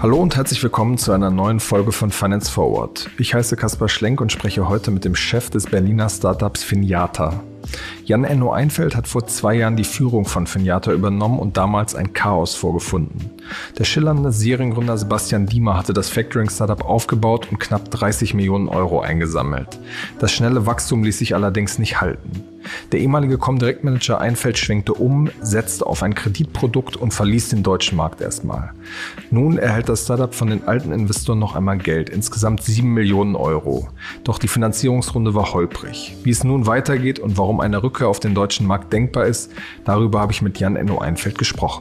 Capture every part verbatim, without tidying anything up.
Hallo und herzlich willkommen zu einer neuen Folge von Finance Forward. Ich heiße Kaspar Schlenk und spreche heute mit dem Chef des Berliner Startups Finjata. Jan-Enno Einfeld hat vor zwei Jahren die Führung von Finjata übernommen und damals ein Chaos vorgefunden. Der schillernde Seriengründer Sebastian Diemer hatte das Factoring-Startup aufgebaut und knapp dreißig Millionen Euro eingesammelt. Das schnelle Wachstum ließ sich allerdings nicht halten. Der ehemalige Comdirect-Manager Einfeld schwenkte um, setzte auf ein Kreditprodukt und verließ den deutschen Markt erstmal. Nun erhält das Startup von den alten Investoren noch einmal Geld, insgesamt sieben Millionen Euro. Doch die Finanzierungsrunde war holprig. Wie es nun weitergeht und warum eine Rückkehr auf den deutschen Markt denkbar ist, darüber habe ich mit Jan-Enno Einfeld gesprochen.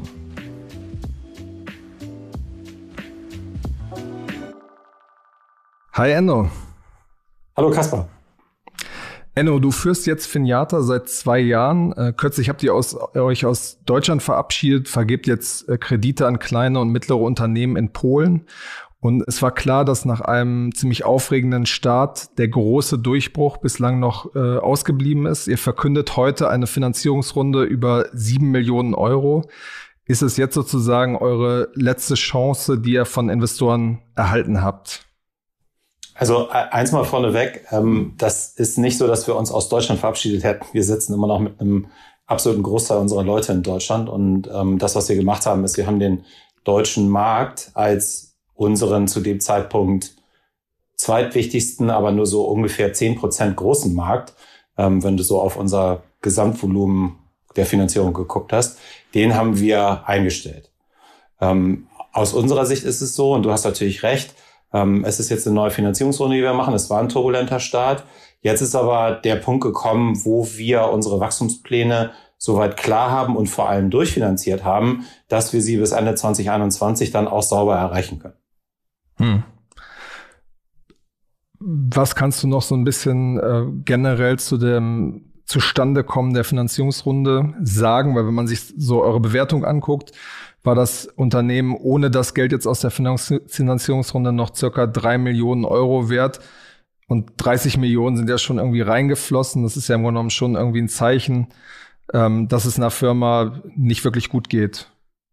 Hi Enno. Hallo Kaspar. Enno, du führst jetzt Finjata seit zwei Jahren. Äh, kürzlich habt ihr aus, euch aus Deutschland verabschiedet, vergebt jetzt äh, Kredite an kleine und mittlere Unternehmen in Polen. Und es war klar, dass nach einem ziemlich aufregenden Start der große Durchbruch bislang noch äh, ausgeblieben ist. Ihr verkündet heute eine Finanzierungsrunde über sieben Millionen Euro. Ist es jetzt sozusagen eure letzte Chance, die ihr von Investoren erhalten habt? Also eins mal vorneweg, ähm, das ist nicht so, dass wir uns aus Deutschland verabschiedet hätten. Wir sitzen immer noch mit einem absoluten Großteil unserer Leute in Deutschland. Und ähm, das, was wir gemacht haben, ist, wir haben den deutschen Markt als unseren zu dem Zeitpunkt zweitwichtigsten, aber nur so ungefähr zehn Prozent großen Markt, ähm, wenn du so auf unser Gesamtvolumen der Finanzierung geguckt hast, den haben wir eingestellt. Ähm, aus unserer Sicht ist es so, und du hast natürlich recht, es ist jetzt eine neue Finanzierungsrunde, die wir machen. Es war ein turbulenter Start. Jetzt ist aber der Punkt gekommen, wo wir unsere Wachstumspläne soweit klar haben und vor allem durchfinanziert haben, dass wir sie bis Ende zwanzig einundzwanzig dann auch sauber erreichen können. Hm. Was kannst du noch so ein bisschen äh, generell zu dem Zustandekommen der Finanzierungsrunde sagen? Weil wenn man sich so eure Bewertung anguckt, war das Unternehmen ohne das Geld jetzt aus der Finanzierungsrunde noch circa drei Millionen Euro wert. Und dreißig Millionen sind ja schon irgendwie reingeflossen. Das ist ja im Grunde genommen schon irgendwie ein Zeichen, ähm, dass es einer Firma nicht wirklich gut geht.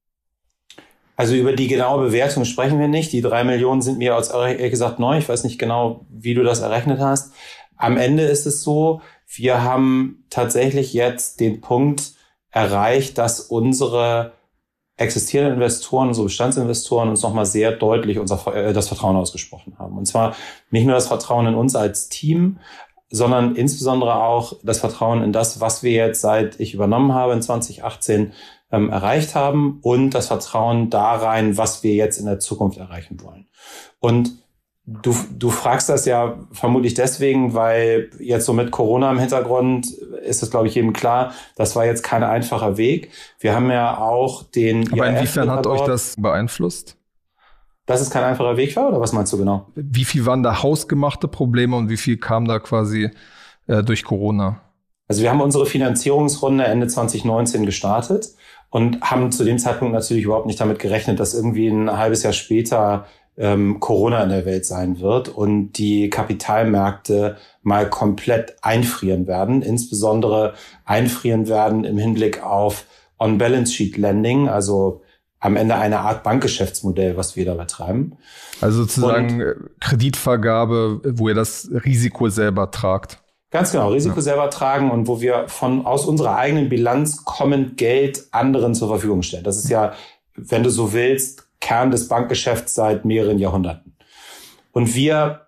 Also über die genaue Bewertung sprechen wir nicht. Die drei Millionen sind mir als ehrlich gesagt neu. Ich weiß nicht genau, wie du das errechnet hast. Am Ende ist es so, wir haben tatsächlich jetzt den Punkt erreicht, dass unsere existierende Investoren, unsere Bestandsinvestoren uns nochmal sehr deutlich unser, äh, das Vertrauen ausgesprochen haben. Und zwar nicht nur das Vertrauen in uns als Team, sondern insbesondere auch das Vertrauen in das, was wir jetzt seit ich übernommen habe in zwanzig achtzehn ähm, erreicht haben und das Vertrauen da rein, was wir jetzt in der Zukunft erreichen wollen. Und Du, du fragst das ja vermutlich deswegen, weil jetzt so mit Corona im Hintergrund ist es, glaube ich, jedem klar, das war jetzt kein einfacher Weg. Wir haben ja auch den... Aber inwiefern hat euch das beeinflusst? Dass es kein einfacher Weg war, oder was meinst du genau? Wie viel waren da hausgemachte Probleme und wie viel kam da quasi äh, durch Corona? Also wir haben unsere Finanzierungsrunde Ende zwanzig neunzehn gestartet und haben zu dem Zeitpunkt natürlich überhaupt nicht damit gerechnet, dass irgendwie ein halbes Jahr später ähm, Corona in der Welt sein wird und die Kapitalmärkte mal komplett einfrieren werden, insbesondere einfrieren werden im Hinblick auf On-Balance-Sheet-Lending, also am Ende eine Art Bankgeschäftsmodell, was wir da betreiben. Also sozusagen und Kreditvergabe, wo ihr das Risiko selber tragt. Ganz genau, Risiko ja. selber tragen und wo wir von aus unserer eigenen Bilanz kommend Geld anderen zur Verfügung stellen. Das ist ja, wenn du so willst, Kern des Bankgeschäfts seit mehreren Jahrhunderten. Und wir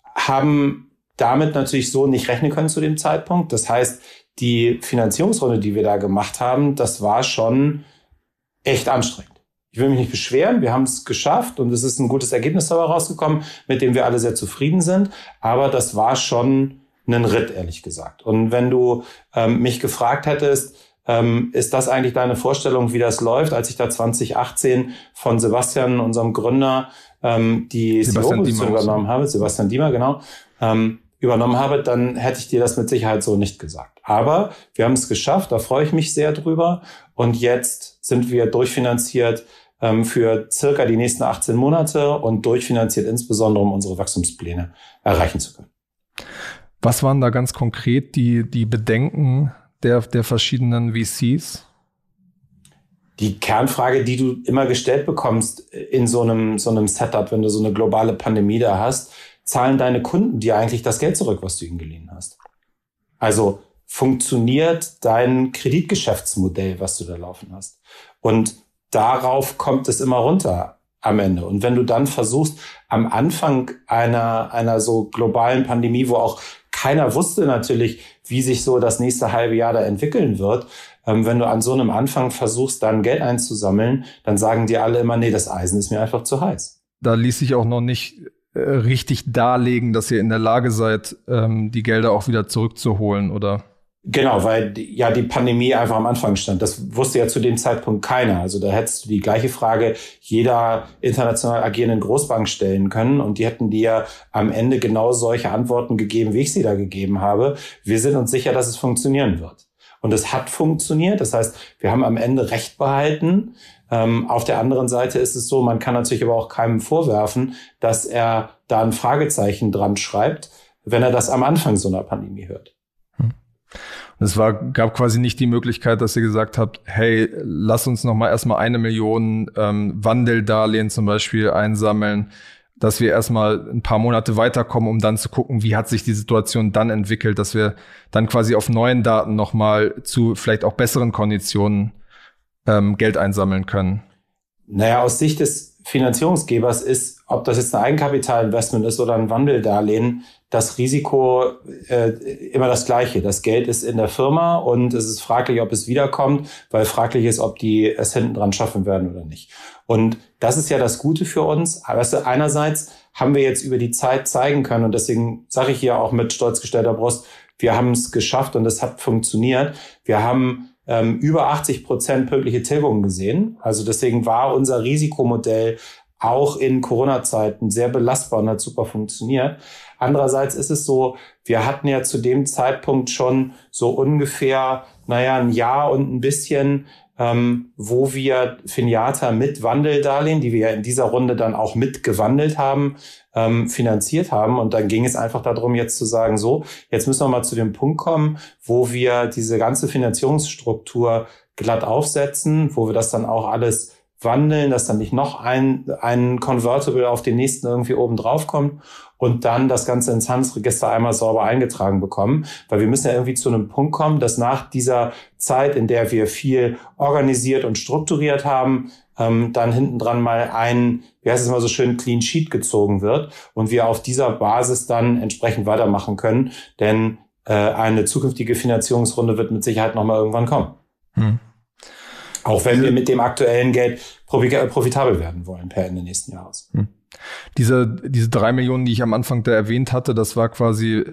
haben damit natürlich so nicht rechnen können zu dem Zeitpunkt. Das heißt, die Finanzierungsrunde, die wir da gemacht haben, das war schon echt anstrengend. Ich will mich nicht beschweren, wir haben es geschafft und es ist ein gutes Ergebnis dabei rausgekommen, mit dem wir alle sehr zufrieden sind. Aber das war schon ein Ritt, ehrlich gesagt. Und wenn du ähm, mich gefragt hättest, ähm, ist das eigentlich deine Vorstellung, wie das läuft, als ich da zwanzig achtzehn von Sebastian, unserem Gründer, ähm, die C E O-Position übernommen habe, Sebastian Diemer, genau, ähm, übernommen habe, dann hätte ich dir das mit Sicherheit so nicht gesagt. Aber wir haben es geschafft, da freue ich mich sehr drüber. Und jetzt sind wir durchfinanziert ähm, für circa die nächsten achtzehn Monate und durchfinanziert insbesondere, um unsere Wachstumspläne erreichen zu können. Was waren da ganz konkret die, die Bedenken der, der verschiedenen V Cs? Die Kernfrage, die du immer gestellt bekommst in so einem, so einem Setup, wenn du so eine globale Pandemie da hast, zahlen deine Kunden dir eigentlich das Geld zurück, was du ihnen geliehen hast? Also funktioniert dein Kreditgeschäftsmodell, was du da laufen hast? Und darauf kommt es immer runter am Ende. Und wenn du dann versuchst, am Anfang einer, einer so globalen Pandemie, wo auch keiner wusste natürlich, wie sich so das nächste halbe Jahr da entwickeln wird, ähm, wenn du an so einem Anfang versuchst, dann Geld einzusammeln, dann sagen dir alle immer, nee, das Eisen ist mir einfach zu heiß. Da ließ sich auch noch nicht äh, richtig darlegen, dass ihr in der Lage seid, ähm, die Gelder auch wieder zurückzuholen, oder? Genau, weil ja die Pandemie einfach am Anfang stand. Das wusste ja zu dem Zeitpunkt keiner. Also da hättest du die gleiche Frage jeder international agierenden Großbank stellen können und die hätten dir am Ende genau solche Antworten gegeben, wie ich sie da gegeben habe. Wir sind uns sicher, dass es funktionieren wird. Und es hat funktioniert. Das heißt, wir haben am Ende Recht behalten. Ähm, auf der anderen Seite ist es so, man kann natürlich aber auch keinem vorwerfen, dass er da ein Fragezeichen dran schreibt, wenn er das am Anfang so einer Pandemie hört. Und es war, gab quasi nicht die Möglichkeit, dass ihr gesagt habt, hey, lass uns noch mal erstmal eine Million ähm, Wandeldarlehen zum Beispiel einsammeln, dass wir erstmal ein paar Monate weiterkommen, um dann zu gucken, wie hat sich die Situation dann entwickelt, dass wir dann quasi auf neuen Daten noch mal zu vielleicht auch besseren Konditionen ähm, Geld einsammeln können. Naja, aus Sicht des Finanzierungsgebers ist, ob das jetzt ein Eigenkapitalinvestment ist oder ein Wandeldarlehen, das Risiko äh, immer das Gleiche. Das Geld ist in der Firma und es ist fraglich, ob es wiederkommt, weil fraglich ist, ob die es hinten dran schaffen werden oder nicht. Und das ist ja das Gute für uns. Weißt du, einerseits haben wir jetzt über die Zeit zeigen können und deswegen sage ich hier auch mit stolz gestellter Brust, wir haben es geschafft und es hat funktioniert. Wir haben ähm, über achtzig Prozent pünktliche Tilgungen gesehen. Also deswegen war unser Risikomodell auch in Corona-Zeiten sehr belastbar und hat super funktioniert. Andererseits ist es so, wir hatten ja zu dem Zeitpunkt schon so ungefähr, naja, ein Jahr und ein bisschen, ähm, wo wir Finiata mit Wandeldarlehen, die wir ja in dieser Runde dann auch mitgewandelt haben, ähm, finanziert haben. Und dann ging es einfach darum, jetzt zu sagen, so, jetzt müssen wir mal zu dem Punkt kommen, wo wir diese ganze Finanzierungsstruktur glatt aufsetzen, wo wir das dann auch alles wandeln, dass dann nicht noch ein, ein Convertible auf den nächsten irgendwie oben drauf kommt und dann das Ganze ins Handelsregister einmal sauber eingetragen bekommen. Weil wir müssen ja irgendwie zu einem Punkt kommen, dass nach dieser Zeit, in der wir viel organisiert und strukturiert haben, ähm, dann hinten dran mal ein, wie heißt es mal so schön, Clean Sheet gezogen wird und wir auf dieser Basis dann entsprechend weitermachen können. Denn äh, eine zukünftige Finanzierungsrunde wird mit Sicherheit nochmal irgendwann kommen. Hm. Auch wenn wir mit dem aktuellen Geld profitabel werden wollen per Ende nächsten Jahres. Hm. Diese, diese drei Millionen, die ich am Anfang da erwähnt hatte, das war quasi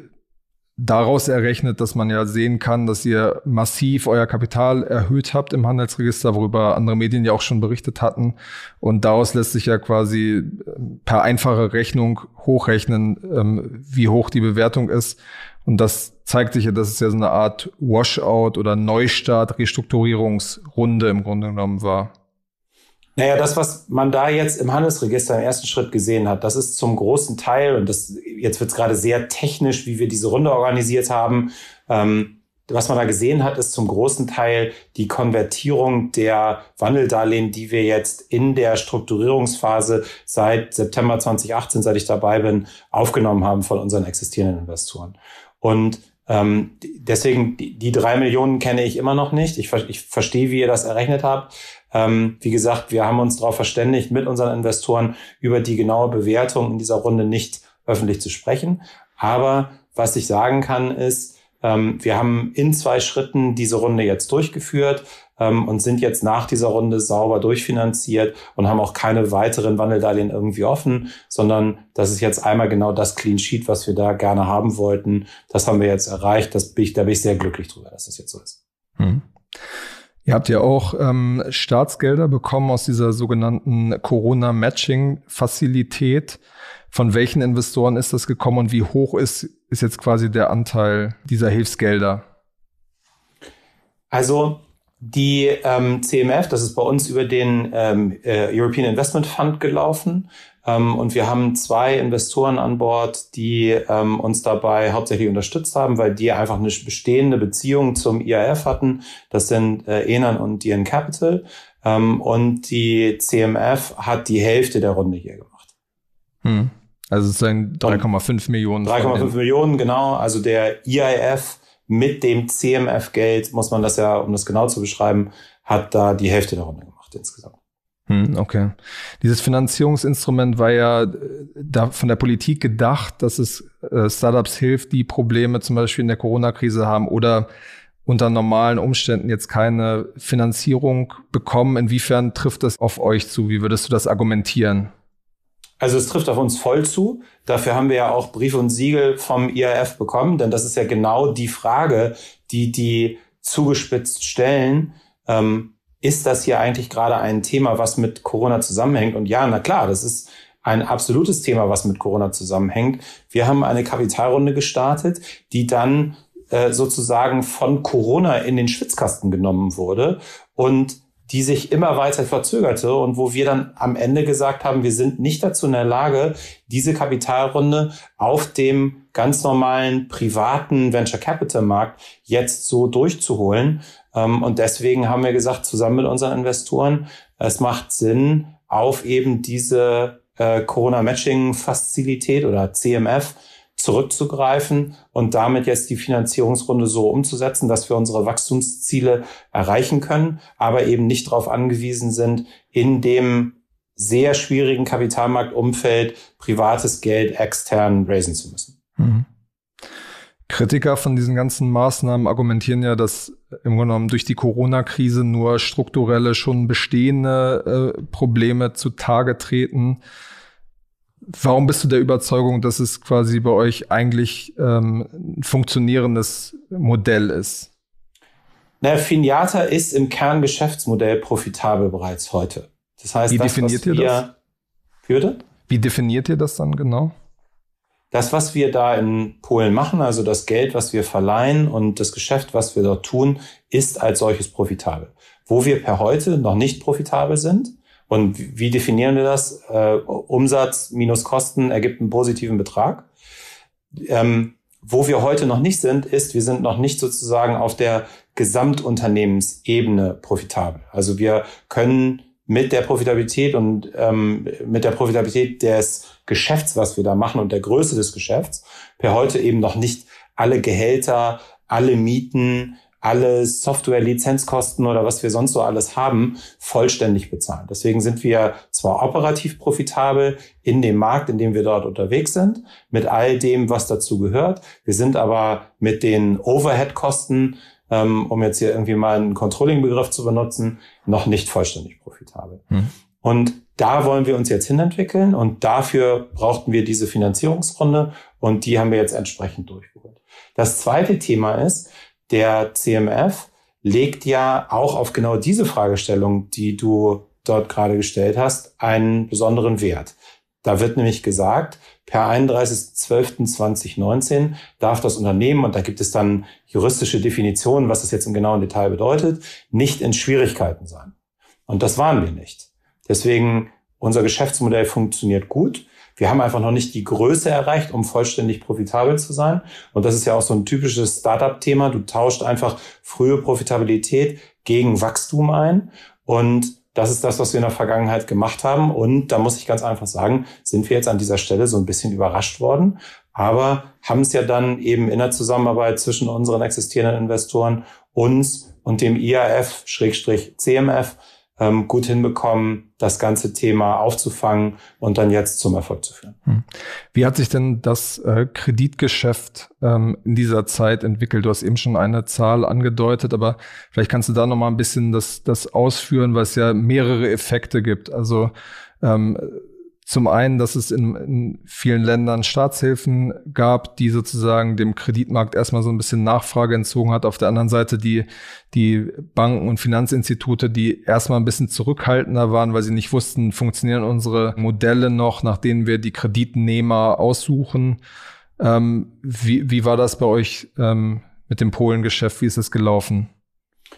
daraus errechnet, dass man ja sehen kann, dass ihr massiv euer Kapital erhöht habt im Handelsregister, worüber andere Medien ja auch schon berichtet hatten. Und daraus lässt sich ja quasi per einfache Rechnung hochrechnen, wie hoch die Bewertung ist. Und das zeigt sich ja, dass es ja so eine Art Washout oder Neustart, Restrukturierungsrunde im Grunde genommen war. Naja, das, was man da jetzt im Handelsregister im ersten Schritt gesehen hat, das ist zum großen Teil, und das jetzt wird es gerade sehr technisch, wie wir diese Runde organisiert haben, ähm, was man da gesehen hat, ist zum großen Teil die Konvertierung der Wandeldarlehen, die wir jetzt in der Strukturierungsphase seit September zwanzig achtzehn, seit ich dabei bin, aufgenommen haben von unseren existierenden Investoren. Und ähm, deswegen, die, die drei Millionen kenne ich immer noch nicht. Ich, ich verstehe, wie ihr das errechnet habt. Ähm, wie gesagt, wir haben uns darauf verständigt, mit unseren Investoren über die genaue Bewertung in dieser Runde nicht öffentlich zu sprechen. Aber was ich sagen kann, ist, ähm, wir haben in zwei Schritten diese Runde jetzt durchgeführt ähm, und sind jetzt nach dieser Runde sauber durchfinanziert und haben auch keine weiteren Wandeldarlehen irgendwie offen, sondern das ist jetzt einmal genau das Clean Sheet, was wir da gerne haben wollten. Das haben wir jetzt erreicht. Das bin ich, da bin ich sehr glücklich drüber, dass das jetzt so ist. Hm. Ihr habt ja auch ähm, Staatsgelder bekommen aus dieser sogenannten Corona-Matching-Fazilität. Von welchen Investoren ist das gekommen und wie hoch ist, ist jetzt quasi der Anteil dieser Hilfsgelder? Also die ähm, C M F, das ist bei uns über den ähm, äh, European Investment Fund gelaufen. Ähm, und wir haben zwei Investoren an Bord, die ähm, uns dabei hauptsächlich unterstützt haben, weil die einfach eine bestehende Beziehung zum I A F hatten. Das sind äh, Enan und D N Capital. Ähm, und die C M F hat die Hälfte der Runde hier gemacht. Hm. Also es sind drei Komma fünf Millionen. drei Komma fünf Millionen, genau. Also der I A F mit dem C M F-Geld, muss man das ja, um das genau zu beschreiben, hat da die Hälfte der Runde gemacht insgesamt. Hm, okay. Dieses Finanzierungsinstrument war ja da von der Politik gedacht, dass es äh, Startups hilft, die Probleme zum Beispiel in der Corona-Krise haben oder unter normalen Umständen jetzt keine Finanzierung bekommen. Inwiefern trifft das auf euch zu? Wie würdest du das argumentieren? Also es trifft auf uns voll zu. Dafür haben wir ja auch Brief und Siegel vom I A F bekommen, denn das ist ja genau die Frage, die die zugespitzt stellen. Ähm, ist das hier eigentlich gerade ein Thema, was mit Corona zusammenhängt? Und ja, na klar, das ist ein absolutes Thema, was mit Corona zusammenhängt. Wir haben eine Kapitalrunde gestartet, die dann äh, sozusagen von Corona in den Schwitzkasten genommen wurde und die sich immer weiter verzögerte und wo wir dann am Ende gesagt haben, wir sind nicht dazu in der Lage, diese Kapitalrunde auf dem ganz normalen privaten Venture Capital Markt jetzt so durchzuholen. Und deswegen haben wir gesagt, zusammen mit unseren Investoren, es macht Sinn, auf eben diese Corona-Matching-Fazilität oder C M F zurückzugreifen und damit jetzt die Finanzierungsrunde so umzusetzen, dass wir unsere Wachstumsziele erreichen können, aber eben nicht darauf angewiesen sind, in dem sehr schwierigen Kapitalmarktumfeld privates Geld extern raisen zu müssen. Mhm. Kritiker von diesen ganzen Maßnahmen argumentieren ja, dass im Grunde genommen durch die Corona-Krise nur strukturelle, schon bestehende äh, Probleme zutage treten. Warum bist du der Überzeugung, dass es quasi bei euch eigentlich ähm, ein funktionierendes Modell ist? Na, Finiata ist im Kerngeschäftsmodell profitabel bereits heute. Das heißt, Wie das, definiert was ihr wir, das? Würde? Wie definiert ihr das dann genau? Das, was wir da in Polen machen, also das Geld, was wir verleihen und das Geschäft, was wir dort tun, ist als solches profitabel. Wo wir per heute noch nicht profitabel sind, und wie definieren wir das? Äh, Umsatz minus Kosten ergibt einen positiven Betrag. Ähm, wo wir heute noch nicht sind, ist, wir sind noch nicht sozusagen auf der Gesamtunternehmensebene profitabel. Also wir können mit der Profitabilität und ähm, mit der Profitabilität des Geschäfts, was wir da machen und der Größe des Geschäfts, per heute eben noch nicht alle Gehälter, alle Mieten, alle Software-Lizenzkosten oder was wir sonst so alles haben, vollständig bezahlen. Deswegen sind wir zwar operativ profitabel in dem Markt, in dem wir dort unterwegs sind, mit all dem, was dazu gehört. Wir sind aber mit den Overhead-Kosten, ähm, um jetzt hier irgendwie mal einen Controlling-Begriff zu benutzen, noch nicht vollständig profitabel. Hm. Und da wollen wir uns jetzt hinentwickeln und dafür brauchten wir diese Finanzierungsrunde und die haben wir jetzt entsprechend durchgeholt. Das zweite Thema ist, der C M F legt ja auch auf genau diese Fragestellung, die du dort gerade gestellt hast, einen besonderen Wert. Da wird nämlich gesagt, per einunddreißigster zwölfter zweitausendneunzehn darf das Unternehmen, und da gibt es dann juristische Definitionen, was das jetzt im genauen Detail bedeutet, nicht in Schwierigkeiten sein. Und das waren wir nicht. Deswegen, unser Geschäftsmodell funktioniert gut. Wir haben einfach noch nicht die Größe erreicht, um vollständig profitabel zu sein. Und das ist ja auch so ein typisches Startup-Thema. Du tauscht einfach frühe Profitabilität gegen Wachstum ein. Und das ist das, was wir in der Vergangenheit gemacht haben. Und da muss ich ganz einfach sagen, sind wir jetzt an dieser Stelle so ein bisschen überrascht worden. Aber haben es ja dann eben in der Zusammenarbeit zwischen unseren existierenden Investoren, uns und dem I A F-C M F gut hinbekommen, das ganze Thema aufzufangen und dann jetzt zum Erfolg zu führen. Wie hat sich denn das äh, Kreditgeschäft ähm, in dieser Zeit entwickelt? Du hast eben schon eine Zahl angedeutet, aber vielleicht kannst du da noch mal ein bisschen das, das ausführen, weil es ja mehrere Effekte gibt. Also ähm, zum einen, dass es in, in vielen Ländern Staatshilfen gab, die sozusagen dem Kreditmarkt erstmal so ein bisschen Nachfrage entzogen hat. Auf der anderen Seite die, die Banken und Finanzinstitute, die erstmal ein bisschen zurückhaltender waren, weil sie nicht wussten, funktionieren unsere Modelle noch, nach denen wir die Kreditnehmer aussuchen. Ähm, wie, wie war das bei euch ähm, mit dem Polengeschäft? Wie ist es gelaufen?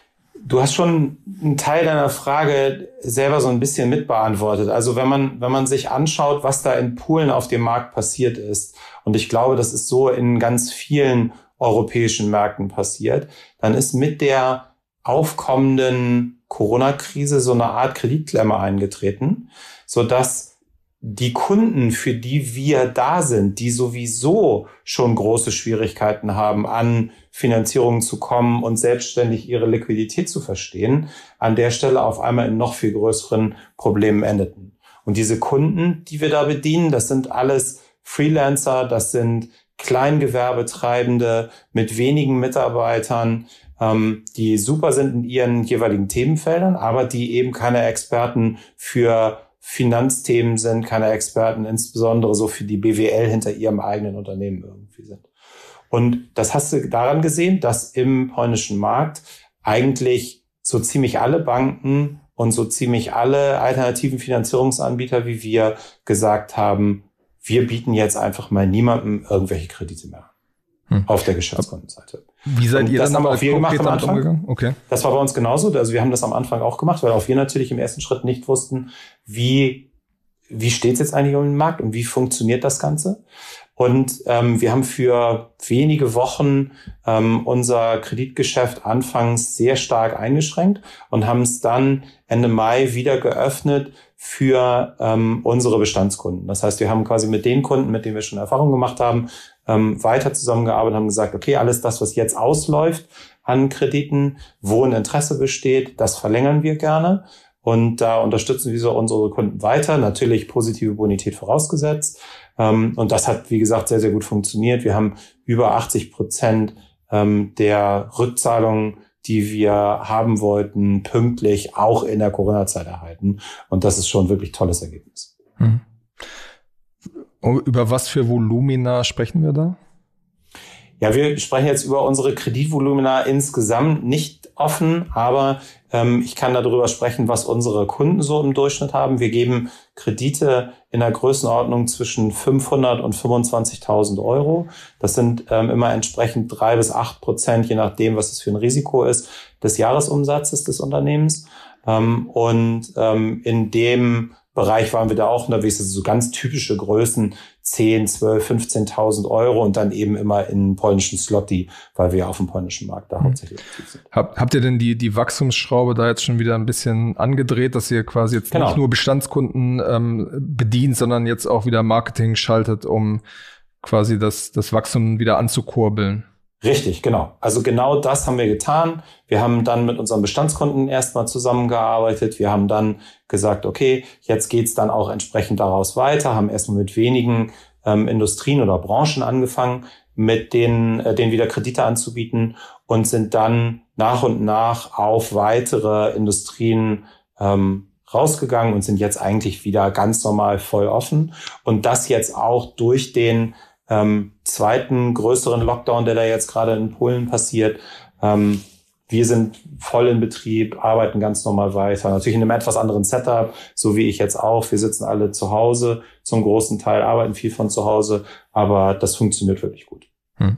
Du hast schon einen Teil deiner Frage selber so ein bisschen mitbeantwortet. Also wenn man, wenn man sich anschaut, was da in Polen auf dem Markt passiert ist, und ich glaube, das ist so in ganz vielen europäischen Märkten passiert, dann ist mit der aufkommenden Corona-Krise so eine Art Kreditklemme eingetreten, sodass die Kunden, für die wir da sind, die sowieso schon große Schwierigkeiten haben, an Finanzierungen zu kommen und selbstständig ihre Liquidität zu verstehen, an der Stelle auf einmal in noch viel größeren Problemen endeten. Und diese Kunden, die wir da bedienen, das sind alles Freelancer, das sind Kleingewerbetreibende mit wenigen Mitarbeitern, ähm, die super sind in ihren jeweiligen Themenfeldern, aber die eben keine Experten für Finanzthemen sind, keine Experten, insbesondere so für die B W L hinter ihrem eigenen Unternehmen irgendwie sind. Und das hast du daran gesehen, dass im polnischen Markt eigentlich so ziemlich alle Banken und so ziemlich alle alternativen Finanzierungsanbieter wie wir gesagt haben, wir bieten jetzt einfach mal niemandem irgendwelche Kredite mehr hm. auf der Geschäftskundenseite. Wie seid und ihr das dann haben auch wir gemacht am Anfang. Umgegangen? Okay. Das war bei uns genauso. Also wir haben das am Anfang auch gemacht, weil auch wir natürlich im ersten Schritt nicht wussten, wie wie steht es jetzt eigentlich um den Markt und wie funktioniert das Ganze. Und ähm, wir haben für wenige Wochen ähm, unser Kreditgeschäft anfangs sehr stark eingeschränkt und haben es dann Ende Mai wieder geöffnet für ähm, unsere Bestandskunden. Das heißt, wir haben quasi mit den Kunden, mit denen wir schon Erfahrung gemacht haben, ähm, weiter zusammengearbeitet, haben gesagt, okay, alles das, was jetzt ausläuft an Krediten, wo ein Interesse besteht, das verlängern wir gerne. Und da unterstützen wir so unsere Kunden weiter, natürlich positive Bonität vorausgesetzt. Und das hat, wie gesagt, sehr, sehr gut funktioniert. Wir haben über achtzig Prozent der Rückzahlungen, die wir haben wollten, pünktlich auch in der Corona-Zeit erhalten. Und das ist schon ein wirklich tolles Ergebnis. Hm. Über was für Volumina sprechen wir da? Ja, wir sprechen jetzt über unsere Kreditvolumina insgesamt nicht offen, aber ähm, ich kann darüber sprechen, was unsere Kunden so im Durchschnitt haben. Wir geben Kredite in der Größenordnung zwischen fünfhundert und fünfundzwanzigtausend Euro. Das sind ähm, immer entsprechend drei bis acht Prozent, je nachdem, was es für ein Risiko ist, des Jahresumsatzes des Unternehmens. Ähm, und ähm, in dem Bereich waren wir da auch unterwegs, also so ganz typische Größen, zehn, zwölf, fünfzehntausend Euro und dann eben immer in polnischen Zloty, weil wir auf dem polnischen Markt da hauptsächlich aktiv sind. Hab, habt ihr denn die, die Wachstumsschraube da jetzt schon wieder ein bisschen angedreht, dass ihr quasi jetzt genau. nicht nur Bestandskunden ähm, bedient, sondern jetzt auch wieder Marketing schaltet, um quasi das, das Wachstum wieder anzukurbeln? Richtig, genau. Also genau das haben wir getan. Wir haben dann mit unseren Bestandskunden erstmal zusammengearbeitet. Wir haben dann gesagt, okay, jetzt geht's dann auch entsprechend daraus weiter, haben erstmal mit wenigen ähm, Industrien oder Branchen angefangen, mit denen, äh, denen wieder Kredite anzubieten und sind dann nach und nach auf weitere Industrien ähm, rausgegangen und sind jetzt eigentlich wieder ganz normal voll offen. Und das jetzt auch durch den Ähm, zweiten größeren Lockdown, der da jetzt gerade in Polen passiert. Ähm, wir sind voll in Betrieb, arbeiten ganz normal weiter. Natürlich in einem etwas anderen Setup, so wie ich jetzt auch. Wir sitzen alle zu Hause, zum großen Teil arbeiten viel von zu Hause, aber das funktioniert wirklich gut. Hm.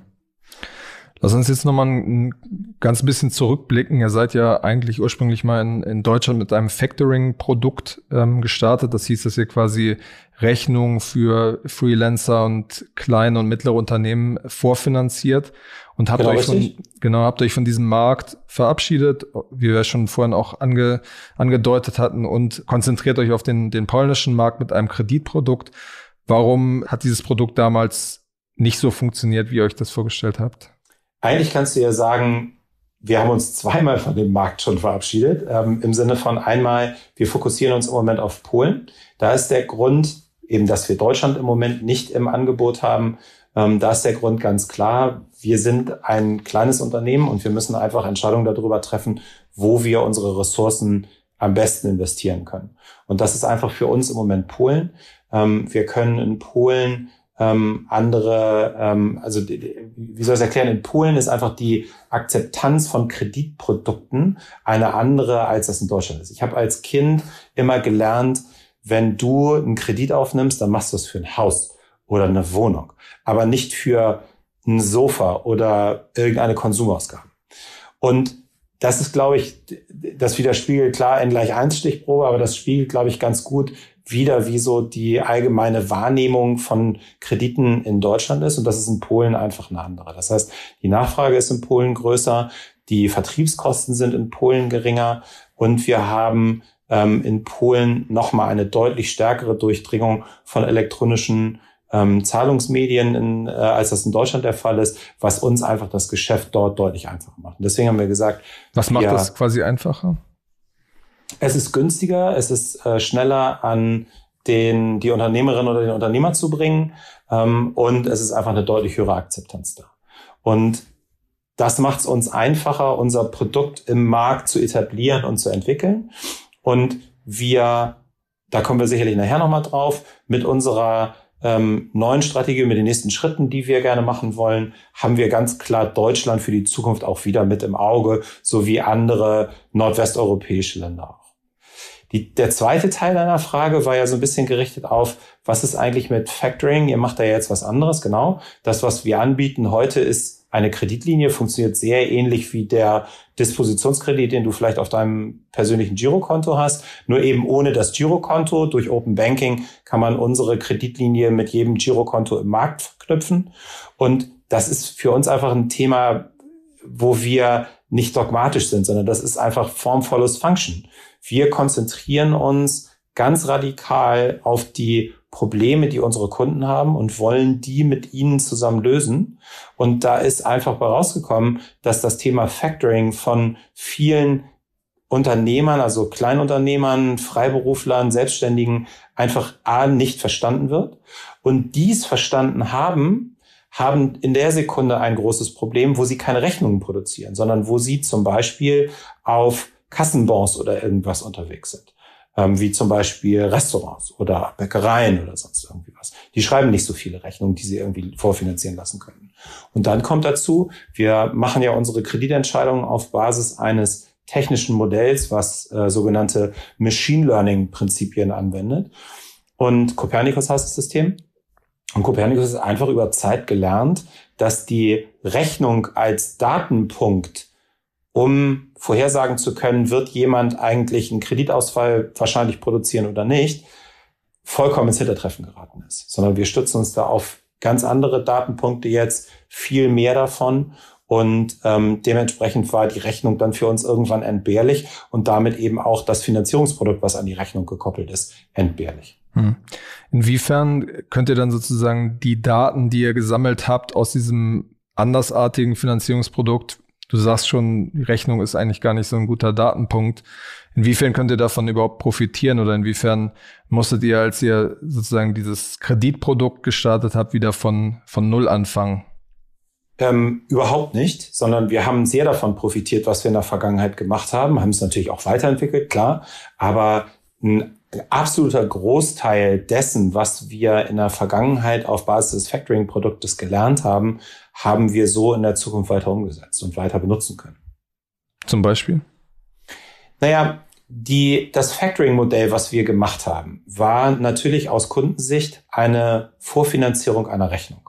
Lass uns jetzt nochmal ein ganz bisschen zurückblicken. Ihr seid ja eigentlich ursprünglich mal in, in Deutschland mit einem Factoring-Produkt ähm, gestartet. Das hieß, dass ihr quasi Rechnungen für Freelancer und kleine und mittlere Unternehmen vorfinanziert und habt genau, euch von, genau, habt euch von diesem Markt verabschiedet, wie wir schon vorhin auch ange, angedeutet hatten, und konzentriert euch auf den, den polnischen Markt mit einem Kreditprodukt. Warum hat dieses Produkt damals nicht so funktioniert, wie ihr euch das vorgestellt habt? Eigentlich kannst du ja sagen, wir haben uns zweimal von dem Markt schon verabschiedet. Ähm, Im Sinne von einmal, wir fokussieren uns im Moment auf Polen. Da ist der Grund, eben, dass wir Deutschland im Moment nicht im Angebot haben. Ähm, da ist der Grund ganz klar. Wir sind ein kleines Unternehmen und wir müssen einfach Entscheidungen darüber treffen, wo wir unsere Ressourcen am besten investieren können. Und das ist einfach für uns im Moment Polen. Ähm, wir können in Polen Ähm, andere, ähm, also wie soll ich es erklären, in Polen ist einfach die Akzeptanz von Kreditprodukten eine andere, als das in Deutschland ist. Ich habe als Kind immer gelernt, wenn du einen Kredit aufnimmst, dann machst du es für ein Haus oder eine Wohnung, aber nicht für ein Sofa oder irgendeine Konsumausgabe. Und das ist, glaube ich, das widerspiegelt klar N gleich eins Stichprobe, aber das spiegelt, glaube ich, ganz gut wider, wie so die allgemeine Wahrnehmung von Krediten in Deutschland ist. Und das ist in Polen einfach eine andere. Das heißt, die Nachfrage ist in Polen größer, die Vertriebskosten sind in Polen geringer und wir haben ähm, in Polen nochmal eine deutlich stärkere Durchdringung von elektronischen ähm, Zahlungsmedien, in, äh, als das in Deutschland der Fall ist, was uns einfach das Geschäft dort deutlich einfacher macht. Und deswegen haben wir gesagt... Was macht wir, das quasi einfacher? Es ist günstiger, es ist äh, schneller an den die Unternehmerin oder den Unternehmer zu bringen ähm, und es ist einfach eine deutlich höhere Akzeptanz da. Und das macht es uns einfacher, unser Produkt im Markt zu etablieren und zu entwickeln. Und wir, da kommen wir sicherlich nachher nochmal drauf, mit unserer ähm, neuen Strategie, mit den nächsten Schritten, die wir gerne machen wollen, haben wir ganz klar Deutschland für die Zukunft auch wieder mit im Auge, sowie andere nordwesteuropäische Länder auch. Die, der zweite Teil deiner Frage war ja so ein bisschen gerichtet auf, was ist eigentlich mit Factoring? Ihr macht da ja jetzt was anderes, genau. Das, was wir anbieten heute, ist eine Kreditlinie, funktioniert sehr ähnlich wie der Dispositionskredit, den du vielleicht auf deinem persönlichen Girokonto hast. Nur eben ohne das Girokonto. Durch Open Banking kann man unsere Kreditlinie mit jedem Girokonto im Markt verknüpfen. Und das ist für uns einfach ein Thema, wo wir nicht dogmatisch sind, sondern das ist einfach Form follows Function. Wir konzentrieren uns ganz radikal auf die Probleme, die unsere Kunden haben und wollen die mit ihnen zusammen lösen. Und da ist einfach bei rausgekommen, dass das Thema Factoring von vielen Unternehmern, also Kleinunternehmern, Freiberuflern, Selbstständigen einfach A, nicht verstanden wird. Und dies verstanden haben, haben in der Sekunde ein großes Problem, wo sie keine Rechnungen produzieren, sondern wo sie zum Beispiel auf Kassenbons oder irgendwas unterwegs sind. Ähm, wie zum Beispiel Restaurants oder Bäckereien oder sonst irgendwie was. Die schreiben nicht so viele Rechnungen, die sie irgendwie vorfinanzieren lassen können. Und dann kommt dazu, wir machen ja unsere Kreditentscheidungen auf Basis eines technischen Modells, was äh, sogenannte Machine Learning Prinzipien anwendet. Und Copernicus heißt das System. Und Copernicus ist einfach über Zeit gelernt, dass die Rechnung als Datenpunkt, um vorhersagen zu können, wird jemand eigentlich einen Kreditausfall wahrscheinlich produzieren oder nicht, vollkommen ins Hintertreffen geraten ist. Sondern wir stützen uns da auf ganz andere Datenpunkte jetzt, viel mehr davon. Und ähm, dementsprechend war die Rechnung dann für uns irgendwann entbehrlich und damit eben auch das Finanzierungsprodukt, was an die Rechnung gekoppelt ist, entbehrlich. Hm. Inwiefern könnt ihr dann sozusagen die Daten, die ihr gesammelt habt aus diesem andersartigen Finanzierungsprodukt, du sagst schon, die Rechnung ist eigentlich gar nicht so ein guter Datenpunkt. Inwiefern könnt ihr davon überhaupt profitieren oder inwiefern musstet ihr, als ihr sozusagen dieses Kreditprodukt gestartet habt, wieder von, von Null anfangen? Ähm, überhaupt nicht, sondern wir haben sehr davon profitiert, was wir in der Vergangenheit gemacht haben, haben es natürlich auch weiterentwickelt, klar, aber ein absoluter Großteil dessen, was wir in der Vergangenheit auf Basis des Factoring-Produktes gelernt haben, haben wir so in der Zukunft weiter umgesetzt und weiter benutzen können. Zum Beispiel? Naja, die, das Factoring-Modell, was wir gemacht haben, war natürlich aus Kundensicht eine Vorfinanzierung einer Rechnung.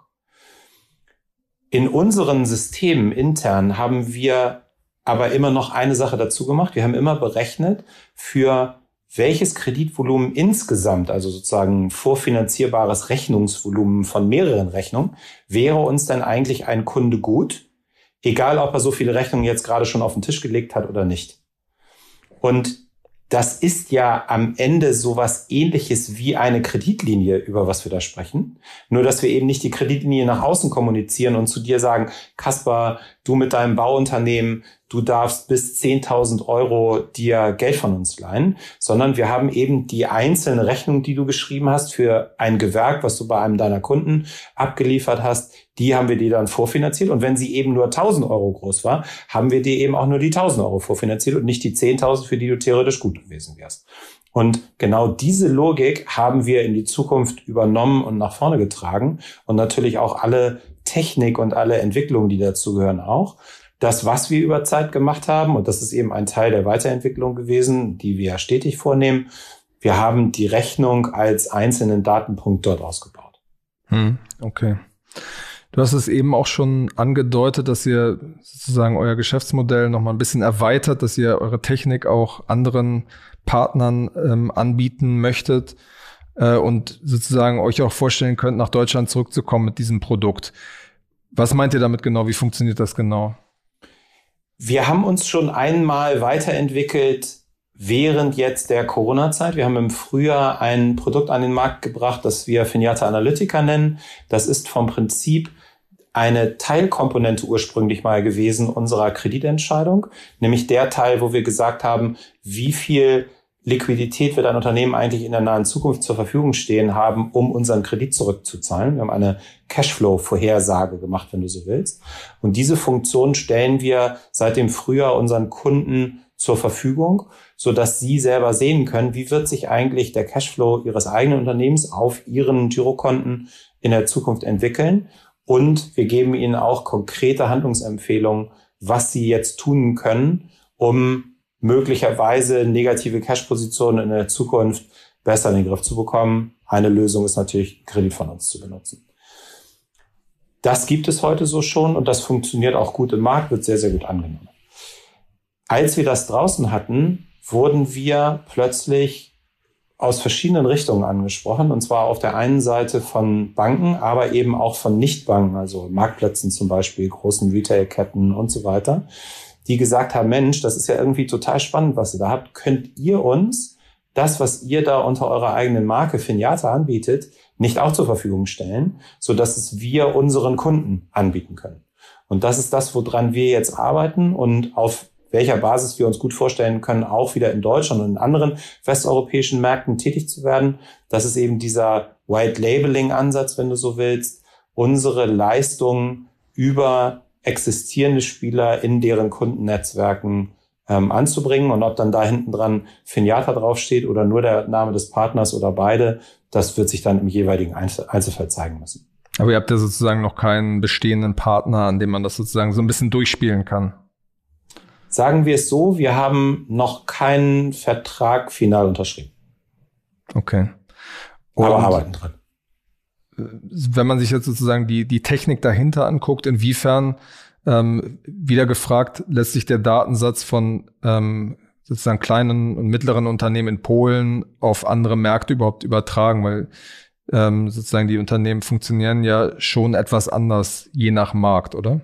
In unseren Systemen intern haben wir aber immer noch eine Sache dazu gemacht. Wir haben immer berechnet, für welches Kreditvolumen insgesamt, also sozusagen vorfinanzierbares Rechnungsvolumen von mehreren Rechnungen, wäre uns denn eigentlich ein Kunde gut, egal ob er so viele Rechnungen jetzt gerade schon auf den Tisch gelegt hat oder nicht. Und das ist ja am Ende sowas Ähnliches wie eine Kreditlinie, über was wir da sprechen. Nur, dass wir eben nicht die Kreditlinie nach außen kommunizieren und zu dir sagen, Kaspar, du mit deinem Bauunternehmen, du darfst bis zehntausend Euro dir Geld von uns leihen, sondern wir haben eben die einzelne Rechnung, die du geschrieben hast für ein Gewerk, was du bei einem deiner Kunden abgeliefert hast, die haben wir dir dann vorfinanziert. Und wenn sie eben nur tausend Euro groß war, haben wir dir eben auch nur die tausend Euro vorfinanziert und nicht die zehntausend, für die du theoretisch gut gewesen wärst. Und genau diese Logik haben wir in die Zukunft übernommen und nach vorne getragen und natürlich auch alle Technik und alle Entwicklungen, die dazugehören, auch. Das, was wir über Zeit gemacht haben, und das ist eben ein Teil der Weiterentwicklung gewesen, die wir stetig vornehmen, wir haben die Rechnung als einzelnen Datenpunkt dort ausgebaut. Hm, okay. Du hast es eben auch schon angedeutet, dass ihr sozusagen euer Geschäftsmodell noch mal ein bisschen erweitert, dass ihr eure Technik auch anderen Partnern ähm, anbieten möchtet äh, und sozusagen euch auch vorstellen könnt, nach Deutschland zurückzukommen mit diesem Produkt. Was meint ihr damit genau? Wie funktioniert das genau? Wir haben uns schon einmal weiterentwickelt während jetzt der Corona-Zeit. Wir haben im Frühjahr ein Produkt an den Markt gebracht, das wir Finjata Analytica nennen. Das ist vom Prinzip eine Teilkomponente ursprünglich mal gewesen unserer Kreditentscheidung, nämlich der Teil, wo wir gesagt haben, wie viel Liquidität wird ein Unternehmen eigentlich in der nahen Zukunft zur Verfügung stehen haben, um unseren Kredit zurückzuzahlen. Wir haben eine Cashflow-Vorhersage gemacht, wenn du so willst. Und diese Funktion stellen wir seit dem Frühjahr unseren Kunden zur Verfügung, so dass sie selber sehen können, wie wird sich eigentlich der Cashflow ihres eigenen Unternehmens auf ihren Girokonten in der Zukunft entwickeln. Und wir geben ihnen auch konkrete Handlungsempfehlungen, was sie jetzt tun können, um möglicherweise negative Cash-Positionen in der Zukunft besser in den Griff zu bekommen. Eine Lösung ist natürlich, Kredit von uns zu benutzen. Das gibt es heute so schon und das funktioniert auch gut im Markt, wird sehr, sehr gut angenommen. Als wir das draußen hatten, wurden wir plötzlich aus verschiedenen Richtungen angesprochen, und zwar auf der einen Seite von Banken, aber eben auch von Nichtbanken, also Marktplätzen zum Beispiel, großen Retailketten und so weiter, die gesagt haben, Mensch, das ist ja irgendwie total spannend, was ihr da habt. Könnt ihr uns das, was ihr da unter eurer eigenen Marke Finjata anbietet, nicht auch zur Verfügung stellen, sodass es wir unseren Kunden anbieten können? Und das ist das, woran wir jetzt arbeiten und auf welcher Basis wir uns gut vorstellen können, auch wieder in Deutschland und in anderen westeuropäischen Märkten tätig zu werden. Das ist eben dieser White-Labeling-Ansatz, wenn du so willst, unsere Leistungen über existierende Spieler in deren Kundennetzwerken ähm, anzubringen. Und ob dann da hinten dran Finjata draufsteht oder nur der Name des Partners oder beide, das wird sich dann im jeweiligen Einzel- Einzelfall zeigen müssen. Aber ihr habt ja sozusagen noch keinen bestehenden Partner, an dem man das sozusagen so ein bisschen durchspielen kann. Sagen wir es so, wir haben noch keinen Vertrag final unterschrieben. Okay. Und aber arbeiten dran. Wenn man sich jetzt sozusagen die, die Technik dahinter anguckt, inwiefern, ähm, wieder gefragt, lässt sich der Datensatz von ähm, sozusagen kleinen und mittleren Unternehmen in Polen auf andere Märkte überhaupt übertragen? Weil ähm, sozusagen die Unternehmen funktionieren ja schon etwas anders, je nach Markt, oder?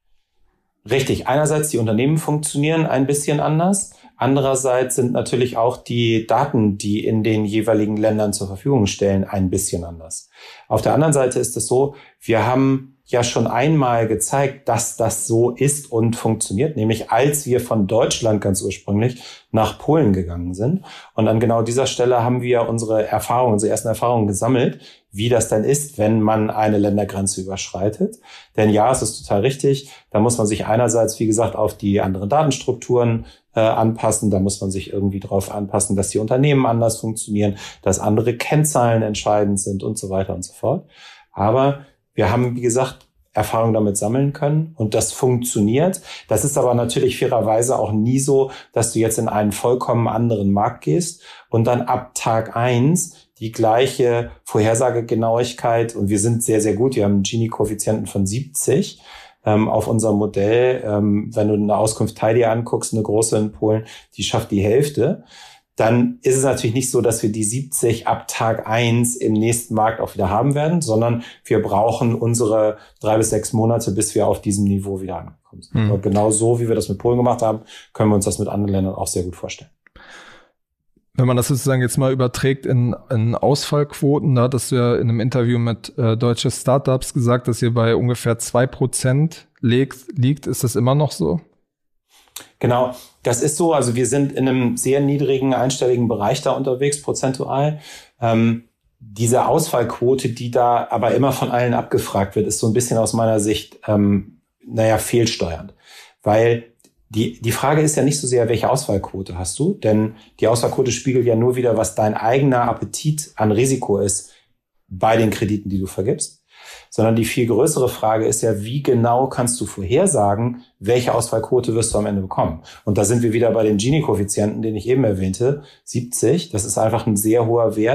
Richtig. Einerseits die Unternehmen funktionieren ein bisschen anders. Andererseits sind natürlich auch die Daten, die in den jeweiligen Ländern zur Verfügung stellen, ein bisschen anders. Auf der anderen Seite ist es so, wir haben ja schon einmal gezeigt, dass das so ist und funktioniert, nämlich als wir von Deutschland ganz ursprünglich nach Polen gegangen sind. Und an genau dieser Stelle haben wir unsere Erfahrungen, unsere ersten Erfahrungen gesammelt, wie das dann ist, wenn man eine Ländergrenze überschreitet. Denn ja, es ist total richtig, da muss man sich einerseits, wie gesagt, auf die anderen Datenstrukturen äh, anpassen, da muss man sich irgendwie darauf anpassen, dass die Unternehmen anders funktionieren, dass andere Kennzahlen entscheidend sind und so weiter und so fort. Aber wir haben, wie gesagt, Erfahrung damit sammeln können und das funktioniert. Das ist aber natürlich fairerweise auch nie so, dass du jetzt in einen vollkommen anderen Markt gehst und dann ab Tag eins die gleiche Vorhersagegenauigkeit, und wir sind sehr, sehr gut, wir haben einen Gini-Koeffizienten von siebzig ähm, auf unserem Modell. Ähm, wenn du eine Auskunft Teil dir anguckst, eine große in Polen, die schafft die Hälfte. Dann ist es natürlich nicht so, dass wir die siebzig ab Tag eins im nächsten Markt auch wieder haben werden, sondern wir brauchen unsere drei bis sechs Monate, bis wir auf diesem Niveau wieder angekommen sind. Mhm. Aber genau so, wie wir das mit Polen gemacht haben, können wir uns das mit anderen Ländern auch sehr gut vorstellen. Wenn man das sozusagen jetzt mal überträgt in, in Ausfallquoten, da hattest du ja in einem Interview mit äh, deutsche Startups gesagt, dass ihr bei ungefähr zwei Prozent liegt, liegt. Ist das immer noch so? Genau, das ist so. Also wir sind in einem sehr niedrigen, einstelligen Bereich da unterwegs, prozentual. Ähm, diese Ausfallquote, die da aber immer von allen abgefragt wird, ist so ein bisschen aus meiner Sicht, ähm, naja, fehlsteuernd. Weil die, die Frage ist ja nicht so sehr, welche Ausfallquote hast du? Denn die Ausfallquote spiegelt ja nur wieder, was dein eigener Appetit an Risiko ist bei den Krediten, die du vergibst. Sondern die viel größere Frage ist ja, wie genau kannst du vorhersagen, welche Ausfallquote wirst du am Ende bekommen? Und da sind wir wieder bei den Gini-Koeffizienten, den ich eben erwähnte, siebzig. Das ist einfach ein sehr hoher Wert.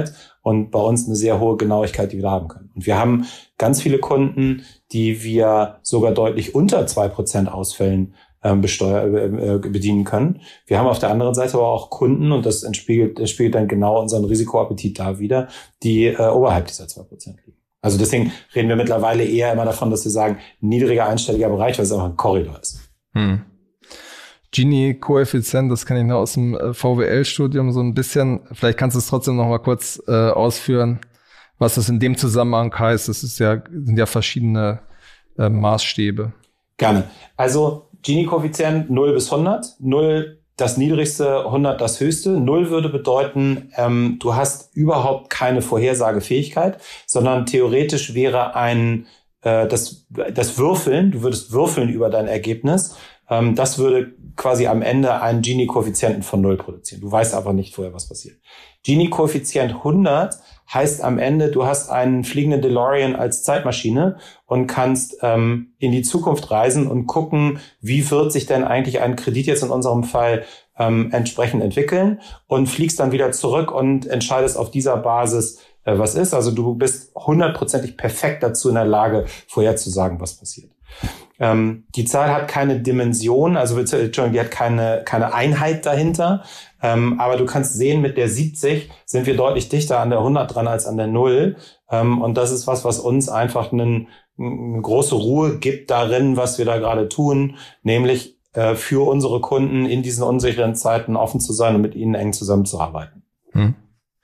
und bei uns eine sehr hohe Genauigkeit, die wir da haben können. Und wir haben ganz viele Kunden, die wir sogar deutlich unter zwei Prozent Ausfällen ähm, besteuer, äh, bedienen können. Wir haben auf der anderen Seite aber auch Kunden, und das entspiegelt, das spiegelt dann genau unseren Risikoappetit da wieder, die äh, oberhalb dieser zwei Prozent liegen. Also deswegen reden wir mittlerweile eher immer davon, dass wir sagen, niedriger einstelliger Bereich, weil es einfach ein Korridor ist. Hm. Gini-Koeffizient, das kenne ich noch aus dem V W L-Studium so ein bisschen. Vielleicht kannst du es trotzdem noch mal kurz äh, ausführen, was das in dem Zusammenhang heißt. Das ist ja, sind ja verschiedene äh, Maßstäbe. Gerne. Also Gini-Koeffizient null bis hundert. null das niedrigste, hundert das höchste. null würde bedeuten, ähm, du hast überhaupt keine Vorhersagefähigkeit, sondern theoretisch wäre ein äh, das, das Würfeln, du würdest würfeln über dein Ergebnis. Ähm, das würde quasi am Ende einen Gini-Koeffizienten von null produzieren. Du weißt aber nicht vorher, was passiert. Gini-Koeffizient hundert heißt am Ende, du hast einen fliegenden DeLorean als Zeitmaschine und kannst ähm, in die Zukunft reisen und gucken, wie wird sich denn eigentlich ein Kredit jetzt in unserem Fall ähm, entsprechend entwickeln, und fliegst dann wieder zurück und entscheidest auf dieser Basis, äh, was ist. Also du bist hundertprozentig perfekt dazu in der Lage, vorherzusagen, was passiert. Ähm, die Zahl hat keine Dimension, also Entschuldigung, die hat keine keine Einheit dahinter. Ähm, aber du kannst sehen, mit der siebzig sind wir deutlich dichter an der hundert dran als an der null. Ähm, und das ist was, was uns einfach einen, eine große Ruhe gibt darin, was wir da gerade tun, nämlich äh, für unsere Kunden in diesen unsicheren Zeiten offen zu sein und mit ihnen eng zusammenzuarbeiten. Hm.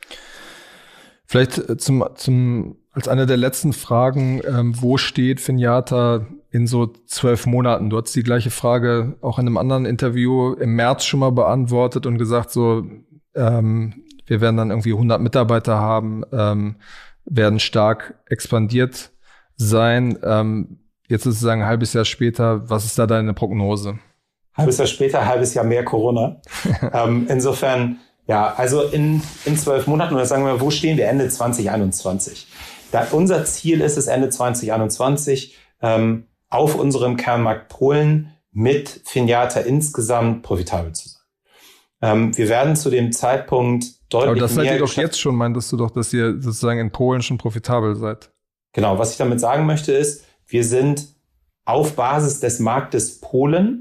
Vielleicht zum, zum, als eine der letzten Fragen, ähm, wo steht Finjata in so zwölf Monaten? Du hast die gleiche Frage auch in einem anderen Interview im März schon mal beantwortet und gesagt, so, ähm, wir werden dann irgendwie hundert Mitarbeiter haben, ähm, werden stark expandiert sein. Ähm, jetzt ist sozusagen ein halbes Jahr später. Was ist da deine Prognose? Halbes Jahr später, halbes Jahr mehr Corona. ähm, insofern, ja, also in, in zwölf Monaten, oder sagen wir, wo stehen wir Ende zwanzig einundzwanzig? Da, unser Ziel ist es, Ende zwanzig einundzwanzig ähm, auf unserem Kernmarkt Polen mit Finjata insgesamt profitabel zu sein. Ähm, wir werden zu dem Zeitpunkt deutlich mehr... Aber das seid ihr doch Geschäft- jetzt schon, meintest du doch, dass ihr sozusagen in Polen schon profitabel seid. Genau, was ich damit sagen möchte ist, wir sind auf Basis des Marktes Polen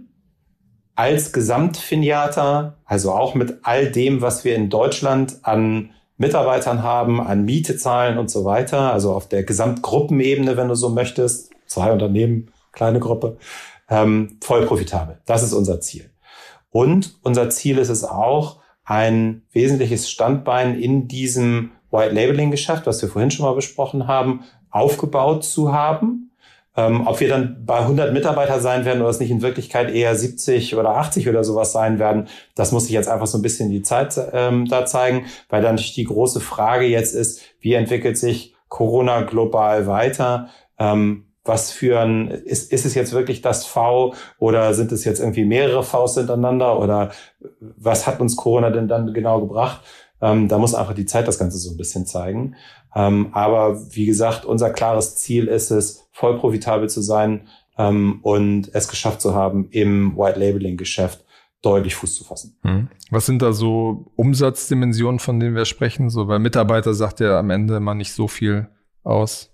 als Gesamtfinjata, also auch mit all dem, was wir in Deutschland an Mitarbeitern haben, an Miete zahlen und so weiter, also auf der Gesamtgruppenebene, wenn du so möchtest, zwei Unternehmen, kleine Gruppe, ähm, voll profitabel. Das ist unser Ziel. Und unser Ziel ist es auch, ein wesentliches Standbein in diesem White-Labeling-Geschäft, was wir vorhin schon mal besprochen haben, aufgebaut zu haben. Ähm, ob wir dann bei hundert Mitarbeiter sein werden oder es nicht in Wirklichkeit eher siebzig oder achtzig oder sowas sein werden, das muss sich jetzt einfach so ein bisschen die Zeit ähm, da zeigen, weil dann natürlich die große Frage jetzt ist, wie entwickelt sich Corona global weiter? Ähm, was für ein, ist, ist es jetzt wirklich das V oder sind es jetzt irgendwie mehrere Vs hintereinander oder was hat uns Corona denn dann genau gebracht? Ähm, da muss einfach die Zeit das Ganze so ein bisschen zeigen. Ähm, aber wie gesagt, unser klares Ziel ist es, voll profitabel zu sein ähm, und es geschafft zu haben, im White-Labeling-Geschäft deutlich Fuß zu fassen. Hm. Was sind da so Umsatzdimensionen, von denen wir sprechen? So, weil Mitarbeiter sagt ja am Ende immer nicht so viel aus.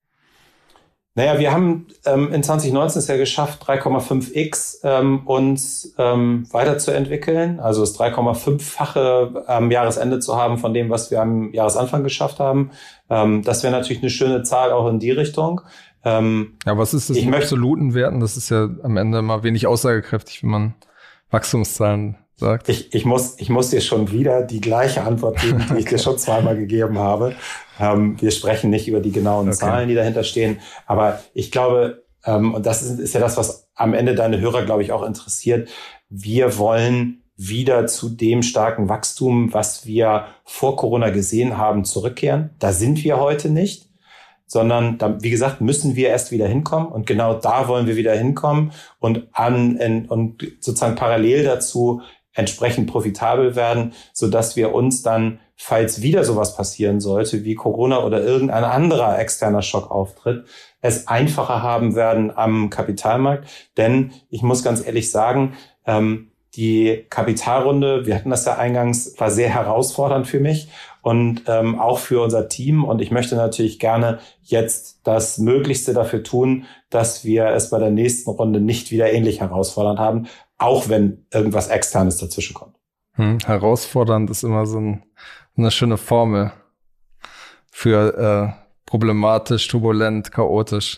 Naja, wir haben ähm, in zwanzig neunzehn es ja geschafft, drei Komma fünf x ähm, uns ähm, weiterzuentwickeln, also das drei Komma fünf-fache am Jahresende zu haben von dem, was wir am Jahresanfang geschafft haben. Ähm, das wäre natürlich eine schöne Zahl auch in die Richtung. Ähm, ja, was ist das in absoluten Werten? Das ist ja am Ende immer wenig aussagekräftig, wenn man Wachstumszahlen sagt. Ich, ich, muss, ich muss dir schon wieder die gleiche Antwort geben, die ich dir schon zweimal gegeben habe. Ähm, wir sprechen nicht über die genauen okay. Zahlen, die dahinter stehen. Aber ich glaube, ähm, und das ist, ist ja das, was am Ende deine Hörer, glaube ich, auch interessiert. Wir wollen wieder zu dem starken Wachstum, was wir vor Corona gesehen haben, zurückkehren. Da sind wir heute nicht, sondern da, wie gesagt, müssen wir erst wieder hinkommen. Und genau da wollen wir wieder hinkommen und an in, und sozusagen parallel dazu entsprechend profitabel werden, sodass wir uns dann, falls wieder sowas passieren sollte, wie Corona oder irgendein anderer externer Schock auftritt, es einfacher haben werden am Kapitalmarkt. Denn ich muss ganz ehrlich sagen, ähm, Die Kapitalrunde, wir hatten das ja eingangs, war sehr herausfordernd für mich und ähm, auch für unser Team. Und ich möchte natürlich gerne jetzt das Möglichste dafür tun, dass wir es bei der nächsten Runde nicht wieder ähnlich herausfordernd haben, auch wenn irgendwas Externes dazwischen kommt. Hm, herausfordernd ist immer so ein, eine schöne Formel für äh, problematisch, turbulent, chaotisch.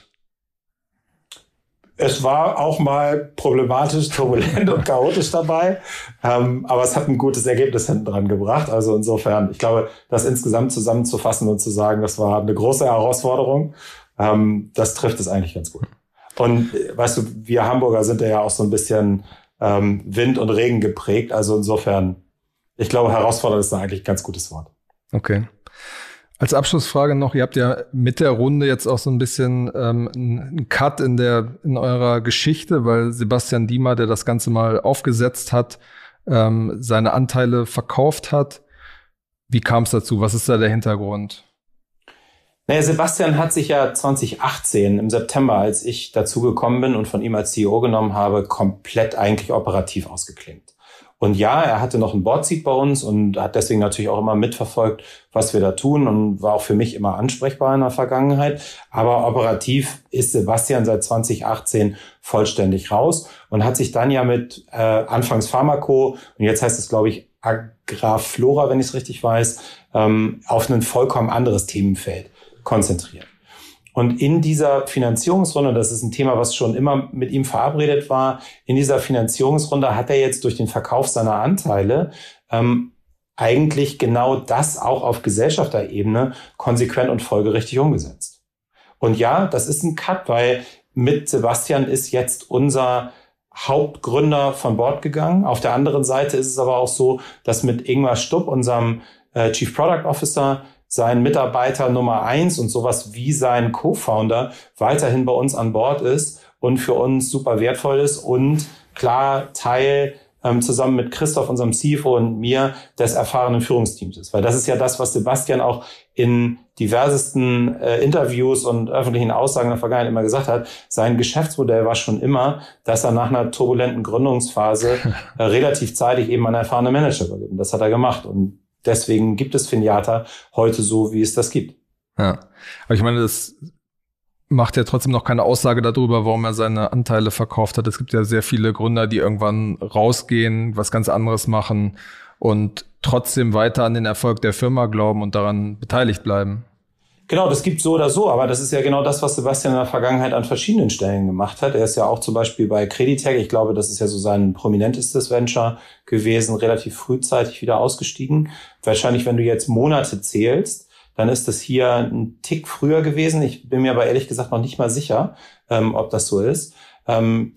Es war auch mal problematisch, turbulent und chaotisch dabei, ähm, aber es hat ein gutes Ergebnis hinten dran gebracht. Also insofern, ich glaube, das insgesamt zusammenzufassen und zu sagen, das war eine große Herausforderung, ähm, das trifft es eigentlich ganz gut. Und weißt du, wir Hamburger sind ja auch so ein bisschen ähm, Wind und Regen geprägt. Also insofern, ich glaube, herausfordernd ist da eigentlich ein ganz gutes Wort. Okay. Als Abschlussfrage noch, ihr habt ja mit der Runde jetzt auch so ein bisschen ähm, einen Cut in der in eurer Geschichte, weil Sebastian Diemer, der das Ganze mal aufgesetzt hat, ähm, seine Anteile verkauft hat. Wie kam es dazu? Was ist da der Hintergrund? Naja, Sebastian hat sich ja zwanzig achtzehn im September, als ich dazugekommen bin und von ihm als C E O genommen habe, komplett eigentlich operativ ausgeklinkt. Und ja, er hatte noch ein Boardseat bei uns und hat deswegen natürlich auch immer mitverfolgt, was wir da tun und war auch für mich immer ansprechbar in der Vergangenheit. Aber operativ ist Sebastian seit zwanzig achtzehn vollständig raus und hat sich dann ja mit äh, anfangs Pharmaco und jetzt heißt es, glaube ich, Agraflora, wenn ich es richtig weiß, ähm, auf ein vollkommen anderes Themenfeld konzentriert. Und in dieser Finanzierungsrunde, das ist ein Thema, was schon immer mit ihm verabredet war, in dieser Finanzierungsrunde hat er jetzt durch den Verkauf seiner Anteile ähm, eigentlich genau das auch auf Gesellschafterebene konsequent und folgerichtig umgesetzt. Und ja, das ist ein Cut, weil mit Sebastian ist jetzt unser Hauptgründer von Bord gegangen. Auf der anderen Seite ist es aber auch so, dass mit Ingmar Stupp, unserem äh, Chief Product Officer, sein Mitarbeiter Nummer eins und sowas wie sein Co-Founder weiterhin bei uns an Bord ist und für uns super wertvoll ist und klar Teil ähm, zusammen mit Christoph, unserem C F O und mir des erfahrenen Führungsteams ist. Weil das ist ja das, was Sebastian auch in diversesten äh, Interviews und öffentlichen Aussagen in der Vergangenheit immer gesagt hat. Sein Geschäftsmodell war schon immer, dass er nach einer turbulenten Gründungsphase äh, relativ zeitig eben an erfahrene Manager übergibt. Und das hat er gemacht. Und deswegen gibt es Finjata heute so, wie es das gibt. Ja, aber ich meine, das macht ja trotzdem noch keine Aussage darüber, warum er seine Anteile verkauft hat. Es gibt ja sehr viele Gründer, die irgendwann rausgehen, was ganz anderes machen und trotzdem weiter an den Erfolg der Firma glauben und daran beteiligt bleiben. Genau, das gibt so oder so, aber das ist ja genau das, was Sebastian in der Vergangenheit an verschiedenen Stellen gemacht hat. Er ist ja auch zum Beispiel bei Creditec, ich glaube, das ist ja so sein prominentestes Venture gewesen, relativ frühzeitig wieder ausgestiegen. Wahrscheinlich, wenn du jetzt Monate zählst, dann ist das hier ein Tick früher gewesen. Ich bin mir aber ehrlich gesagt noch nicht mal sicher, ähm, ob das so ist. Ähm,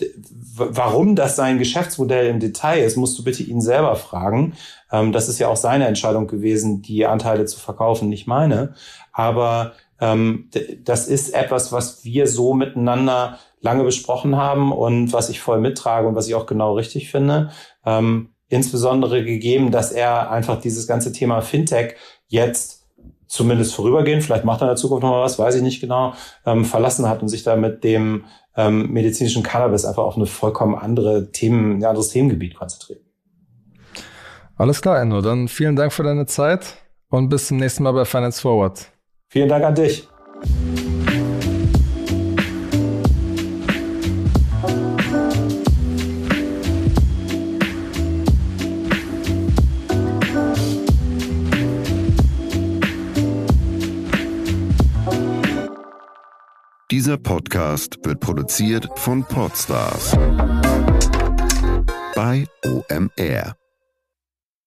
warum das sein Geschäftsmodell im Detail ist, musst du bitte ihn selber fragen. Ähm, das ist ja auch seine Entscheidung gewesen, die Anteile zu verkaufen, nicht meine. Aber ähm, d- das ist etwas, was wir so miteinander lange besprochen haben und was ich voll mittrage und was ich auch genau richtig finde. Ähm, insbesondere gegeben, dass er einfach dieses ganze Thema Fintech jetzt zumindest vorübergehend, vielleicht macht er in der Zukunft noch mal was, weiß ich nicht genau, ähm, verlassen hat und sich da mit dem ähm, medizinischen Cannabis einfach auf eine vollkommen andere Themen, ein anderes Themengebiet konzentriert. Alles klar, Enno. Dann vielen Dank für deine Zeit und bis zum nächsten Mal bei Finance Forward. Vielen Dank an dich. Dieser Podcast wird produziert von Podstars bei O M R.